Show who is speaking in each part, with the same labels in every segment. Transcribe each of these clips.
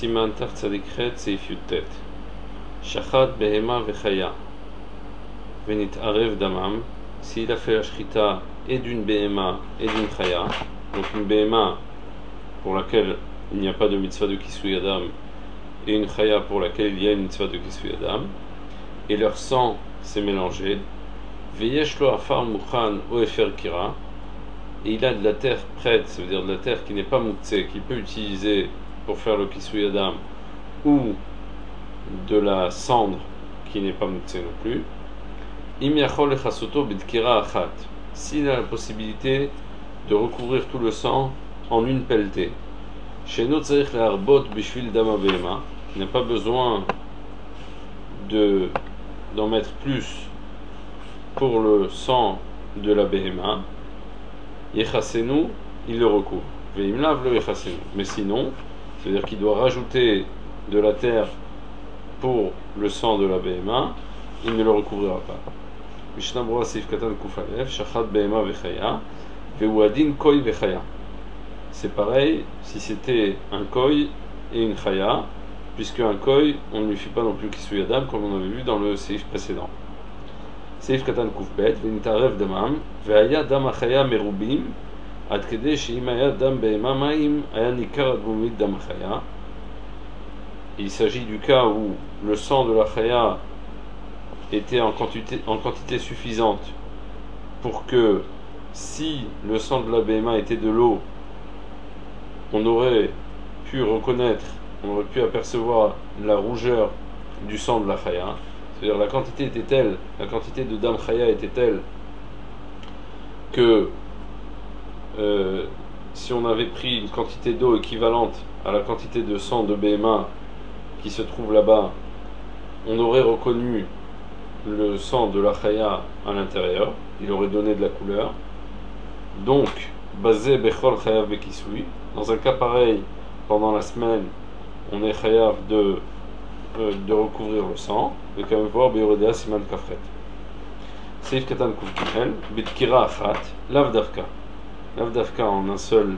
Speaker 1: Siman Taf Tzadikret Seif Yutet Shachat Behema Vechaya Venit Arev Damam. S'il a fait la shrita et d'une Behema et d'une Chaya, donc une Behema pour laquelle il n'y a pas de mitzvah de Kisui Adam et une Chaya pour laquelle il y a une mitzvah de Kisui Adam, et leur sang s'est mélangé, Veyesh lo afar mukhan o efer kira, et il a de la terre prête, ça veut dire de la terre qui n'est pas mouktsé, qu'il peut utiliser pour faire le Kisui Adam, ou de la cendre qui n'est pas mouktsé non plus. Im yachol lechasoto bidkira achat, s'il a la possibilité de recouvrir tout le sang en une pelletée. Sheno tzarich le'arbot bishvil dama behema, qui n'a pas besoin d'en mettre plus pour le sang de la behema. Yechasenu, il le recouvre. Veimlav le yechasenu. Mais sinon, c'est-à-dire qu'il doit rajouter de la terre pour le sang de la behema, il ne le recouvrira pas. Mishnah Berurah Seif Katan Kuf Alef, Shachat Behema Vechaya, Veuadin Koi Vechaya. C'est pareil si c'était un koi et une chaya, puisque un koi, on ne lui fit pas non plus Kisui Adam, comme on avait vu dans le seif précédent. Seif Katan Kuf Bet, Venitarev Damam, Veaya Dam Achaya Merubim, Ad Kede Sheim Aya Dam Behema Maim, Aya Nikar Admumit Dam Achaya. Il s'agit du cas où le sang de la chaya était en quantité suffisante pour que, si le sang de la behema était de l'eau, on aurait pu reconnaître, on aurait pu apercevoir la rougeur du sang de la chaya. C'est-à-dire la quantité était telle, la quantité de dam chaya était telle que si on avait pris une quantité d'eau équivalente à la quantité de sang de behema qui se trouve là-bas, on aurait reconnu le sang de la chaya à l'intérieur, il aurait donné de la couleur. Donc, basé bechol chayav bekisui, dans un cas pareil, pendant la semaine, on est chayav de recouvrir le sang, de quand même voir beyoredea siman kafret. Seif katan kuf gimel, bitkira achat, lav davka en une seule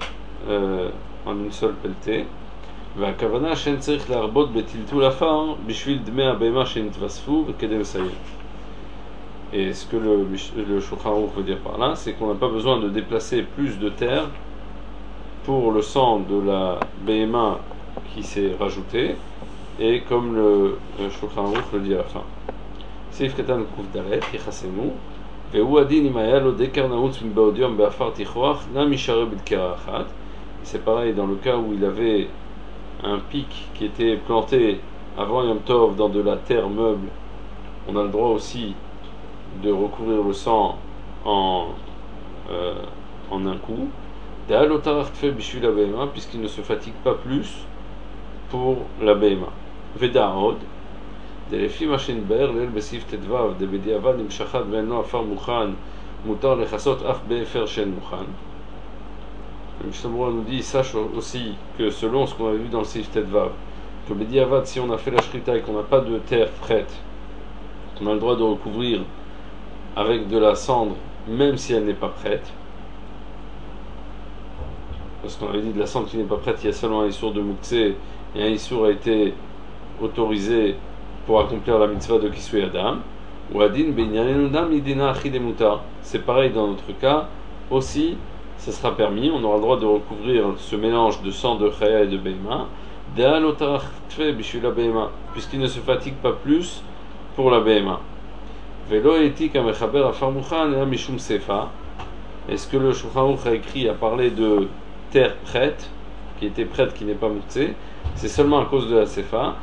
Speaker 1: pelletée. והכוונה שאין צריך להרבות בטלטול עפר בשביל דמי הבהמה שנתווספו וכדי לסיים. Et ce que le Shulchan Aruch veut dire par là, c'est qu'on n'a pas besoin de déplacer plus de terre pour le sang de la behema qui s'est rajouté, et comme le Shulchan Aruch le dit à la fin. Seif katan kuf dalet yechasenu vehu adin im haya lo dekar nautz miba'od yom be'afar tichroach la mishare bidkera achat. C'est pareil dans le cas où il avait un pic qui était planté avant Yom Tov dans de la terre meuble, on a le droit aussi de recouvrir le sang en un coup, puisqu'il ne se fatigue pas plus pour la behema. Veda od, delefim machin ber lel besif tedvav de bediavad im shachat ve'eno afar mukhan mutar lechasot af be'efer shen mukhan. Le Mishnah Berurah nous dit, sache aussi que selon ce qu'on avait vu dans le Seif Tedvav, que Bediavad, si on a fait la shrita et qu'on n'a pas de terre prête, on a le droit de recouvrir avec de la cendre, même si elle n'est pas prête. Parce qu'on avait dit de la cendre qui n'est pas prête, il y a seulement un issour de Mouktsé, et un issour a été autorisé pour accomplir la mitzvah de Kisui Adam. Ou Adin Beinyanenu Dam Idina Achi Demuta. C'est pareil dans notre cas aussi. Ce sera permis, on aura le droit de recouvrir ce mélange de sang de chaya et de behema, puisqu'il ne se fatigue pas plus pour la behema. Est-ce que le Shulchan Aruch a écrit, a parlé de terre prête, qui était prête, qui n'est pas mouktsé, c'est seulement à cause de la sefa,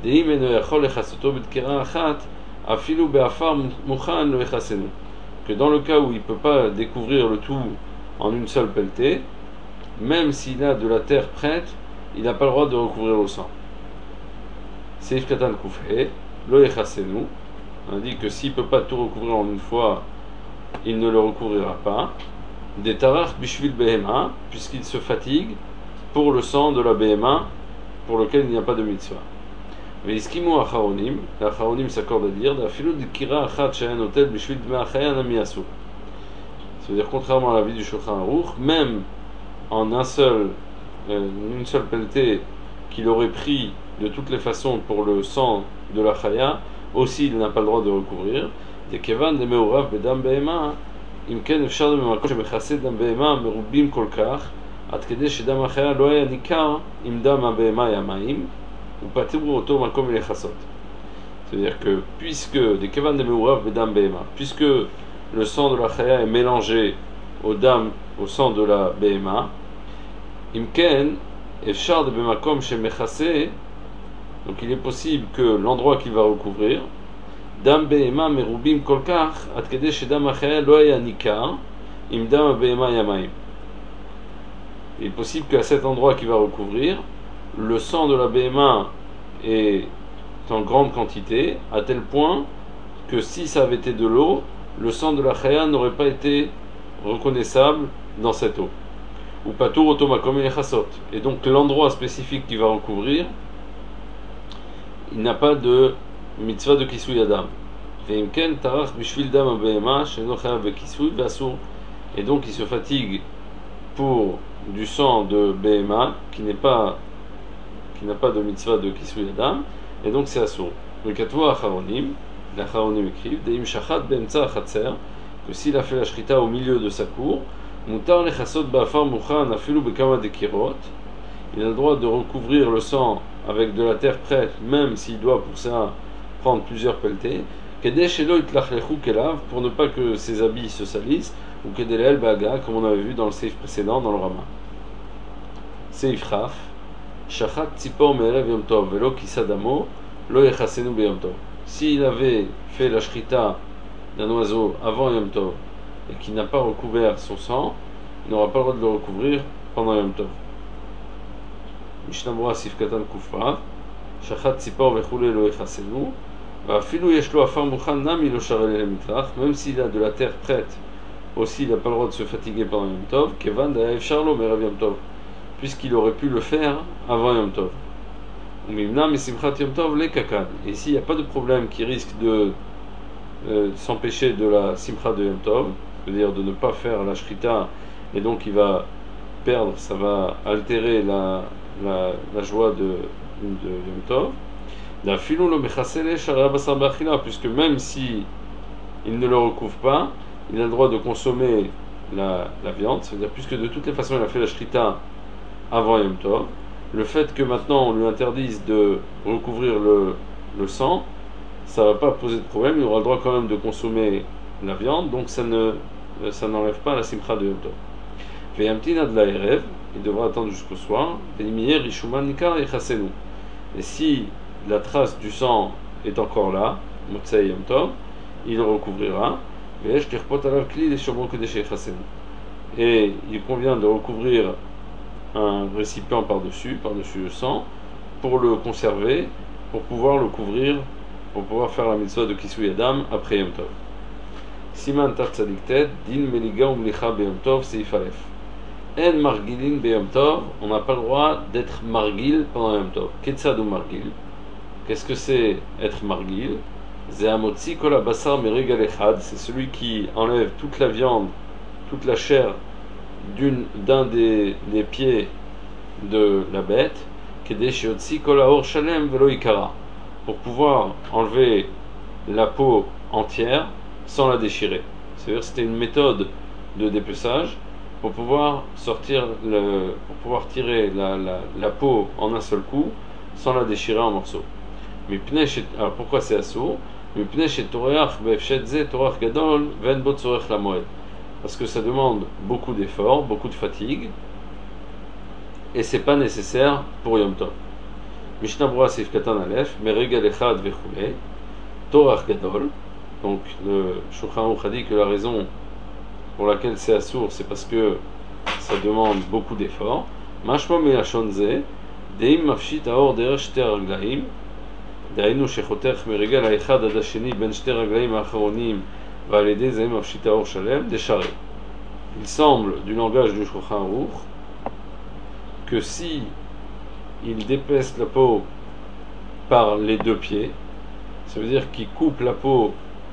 Speaker 1: que dans le cas où il ne peut pas découvrir le tout en une seule pelletée, même s'il a de la terre prête, il n'a pas le droit de recouvrir le sang. Seif katan kufhe, lo yechasenu, on dit que s'il ne peut pas tout recouvrir en une fois, il ne le recouvrira pas. Des tarach bishvil behema, puisqu'il se fatigue pour le sang de la behema, pour lequel il n'y a pas de mitzvah. Veiskimu acharonim, l'acharonim s'accorde à dire, d'afilu dikira achat shayan hotel bishvil dme achaya nami asu. C'est-à-dire, contrairement à l'avis du Shulchan Aruch, même en une seule pelletée qu'il aurait pris de toutes les façons pour le sang de la chaya, aussi il n'a pas le droit de recouvrir. Des kevan de meurav bedam behema, imken efshar de memakom shemechase dam behema merubim kol kach, ad kedei shedam achaya lo haya nikar im dam habehema yamaim, ou patur oto makom lechasot. C'est-à-dire que puisque des kevan de meurav bedam behema, puisque le sang de la chaya est mélangé au sang de la behema, imken efshar de bemakom shemechase, donc il est possible que l'endroit qu'il va recouvrir, dam behema merubim kolkach, ad kedei shedam achaya lo haya nikar im dam habehema yamaim. Il est possible qu'à cet endroit qu'il va recouvrir, le sang de la behema est en grande quantité, à tel point que si ça avait été de l'eau, le sang de la chaya n'aurait pas été reconnaissable dans cette eau. Ou patur otomakom lechasot. Et donc l'endroit spécifique qu'il va recouvrir, il n'a pas de mitzvah de kisui adam. Veimken tarach bishvil dam habehema sheno chayav bekisui ve'asur. Et donc il se fatigue pour du sang de behema qui n'a pas de mitzvah de kisui adam, et donc c'est asur. Le katwa acharonim, les acharonim écrivent deim shachat be'emtza achatzer, que s'il a fait la shrita au milieu de sa cour, mutar lechasot ba'afar mukhan afilu bekama dekirot, il a le droit de recouvrir le sang avec de la terre prête, même s'il doit pour ça prendre plusieurs pelletés, kedei shelo itlachlechu kelav, pour ne pas que ses habits se salissent, ou kedei le'el baga, comme on avait vu dans le seif précédent, dans le Rama. Seif chaf, shachat tzipor me'elev yom tov, velo kisadamo, lo yechasenu beyom tov. S'il avait fait la shrita d'un oiseau avant Yom Tov et qui n'a pas recouvert son sang, il n'aura pas le droit de le recouvrir pendant Yom Tov. Mishnah Berurah Sif Katan Kufra, Shachat Tzipor vechule lo yechasenu, va'afilu yesh lo afar mukhan nami lo sharel el mitrach, même s'il a de la terre prête, aussi il n'a pas le droit de se fatiguer pendant Yom Tov, kevan da'ev sharlo merav Yom Tov, puisqu'il aurait pu le faire avant Yom Tov. Mimna misimchat Yom Tov le kakad. Et ici il n'y a pas de problème qui risque de s'empêcher de la simcha de Yom Tov, c'est-à-dire de ne pas faire la shrita, et donc il va perdre, ça va altérer la joie de Yom Tov. Puisque même si il ne le recouvre pas, il a le droit de consommer la viande, c'est-à-dire puisque de toutes les façons il a fait la shrita avant Yom Tov, le fait que maintenant on lui interdise de recouvrir le sang, ça ne va pas poser de problème, il aura le droit quand même de consommer la viande, donc ça n'enlève pas la simcha de Yom Tov. Ve'yamtin ad la'erev, il devra attendre jusqu'au soir. Ve'imier rishuman nikar yechasenu. Et si la trace du sang est encore là, motzei Yom Tov, il le recouvrira. Ve'esh tirpot alav kli leshomo kedesh yechasenu. Et il convient de recouvrir un récipient par-dessus le sang, pour le conserver, pour pouvoir le couvrir, pour pouvoir faire la mitzvah de Kisui Adam après Yom Tov. Siman Tat Tzadiktet, Din Meliga Umlicha Beyom Tov, Seif Aleph. En Margilin Beyom Tov, on n'a pas le droit d'être Margil pendant Yom Tov. Ketzad ou Margil? Qu'est-ce que c'est être Margil? Zehamotzi Kol HaBasar Meregal Echad, c'est celui qui enlève toute la viande, toute la chair d'un des pieds de la bête, Kedei Sheotzi Kol HaOr Shalem Velo Ikara, pour pouvoir enlever la peau entière sans la déchirer. C'est-à-dire c'était une méthode de dépeçage pour pouvoir tirer la peau en un seul coup sans la déchirer en morceaux. Alors pourquoi c'est assourd? Parce que ça demande beaucoup d'efforts, beaucoup de fatigue, et c'est pas nécessaire pour Yom Tov. Mishnah Berurah Sif Katan Aleph, Meregal Echad Vechule, Torach Gadol. Donc le Shulchan Aruch a dit que la raison pour laquelle c'est assourd, c'est parce que ça demande beaucoup d'efforts. Mashma Melashon Ze, Deim Mafshit Aor Derech Shte Raglaim, Dainu Shechotech Meregal Echad Ad Hasheni Ben Shte Raglaim Acharonim, Valedé Zeim Mafshit Aor Shalem, Desharé. Il semble, du langage du Shulchan Aruch, que si il dépaisse la peau par les deux pieds, ça veut dire qu'il coupe la peau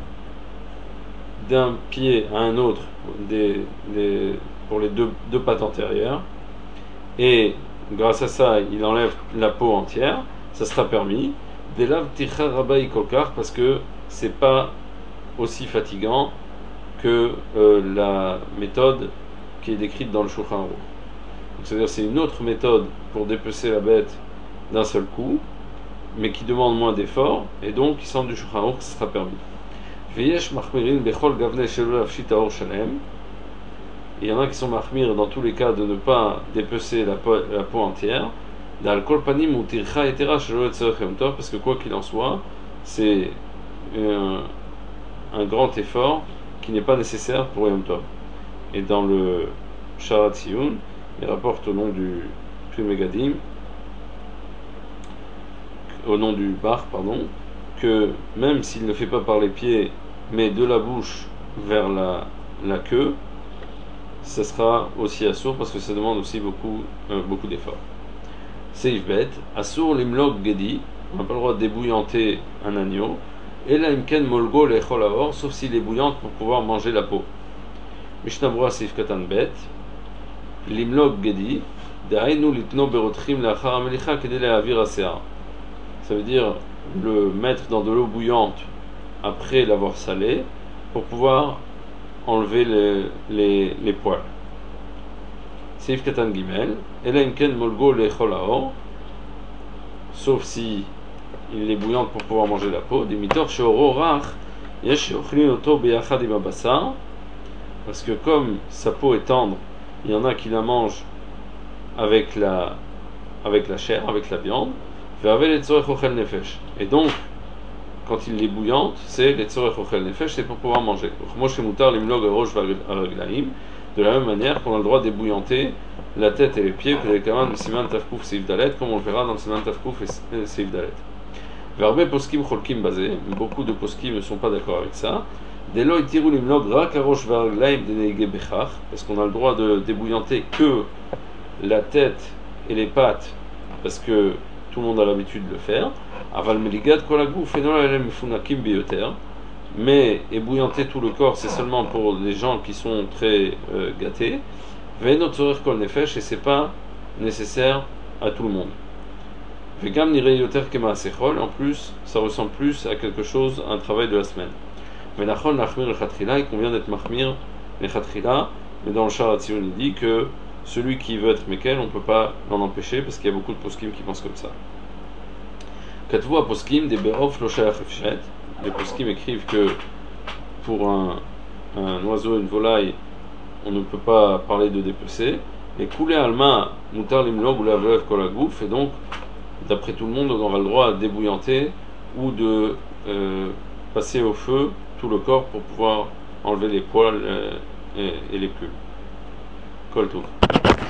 Speaker 1: d'un pied à un autre pour les deux pattes antérieures, et grâce à ça, il enlève la peau entière, ça sera permis. Delav ticha rabai kokar, parce que c'est pas aussi fatigant que la méthode qui est décrite dans le Shulchan Aruch. C'est-à-dire c'est une autre méthode pour dépecer la bête d'un seul coup, mais qui demande moins d'efforts, et donc qui semble du Shulchan Aruch que ce sera permis. Veyesh machmirin bechol gavne shelo lafshit aor shalem. Il y en a qui sont mahmir dans tous les cas de ne pas dépecer la peau entière. D'alcool panim ou tircha etera shelo etzorech yom tov, parce que quoi qu'il en soit, c'est un grand effort qui n'est pas nécessaire pour Yom Tov. Et dans le Sharat Tziyun, il rapporte au nom du Pri Megadim, au nom du Bar, pardon, que même s'il ne fait pas par les pieds, mais de la bouche vers la queue, ça sera aussi assour parce que ça demande aussi beaucoup d'efforts. Seif bet, assour limlog gedi, on n'a pas le droit de débouillanter un agneau, et la imken molgo lechol aor, sauf s'il est bouillante pour pouvoir manger la peau. Mishnah Berurah seif katan bet, limlog gedi, da'ainu litno berotrim lachar amelicha kedei le'avir asea. Ça veut dire le mettre dans de l'eau bouillante après l'avoir salé pour pouvoir enlever les poils. Seif katan gimel, et la imken molgo lechol aor, sauf si il est bouillante pour pouvoir manger la peau. Parce que comme sa peau est tendre, il y en a qui la mangent avec la chair, avec la viande. Et donc, quand il est bouillante, c'est les tzorech ochel nefesh, c'est pour pouvoir manger. De la même manière qu'on a le droit d'ébouillanter la tête et les pieds, comme on le verra dans le Siman Tafkouf et Seif Dalet. Beaucoup de poskim ne sont pas d'accord avec ça. Parce qu'on a le droit de débouillanter que la tête et les pattes, parce que tout le monde a l'habitude de le faire. Mais ébouillanter tout le corps, c'est seulement pour les gens qui sont très gâtés. Et c'est pas nécessaire à tout le monde. En plus, ça ressemble plus à quelque chose, à un travail de la semaine. Il convient d'être mahmir lechatchila, mais dans le Sharat Tziyun, il dit que celui qui veut être mekel, on ne peut pas l'en empêcher parce qu'il y a beaucoup de poskim qui pensent comme ça. Katvu poskim des be'of lo shayach efshet. Les poskim écrivent que pour un oiseau, une volaille, on ne peut pas parler de dépecer. Et koulé alma mutar limlog ou la veuve kolagouf, et donc d'après tout le monde, on aura le droit de débouillanter ou de passer au feu tout le corps pour pouvoir enlever les poils et les plumes. Kol tout.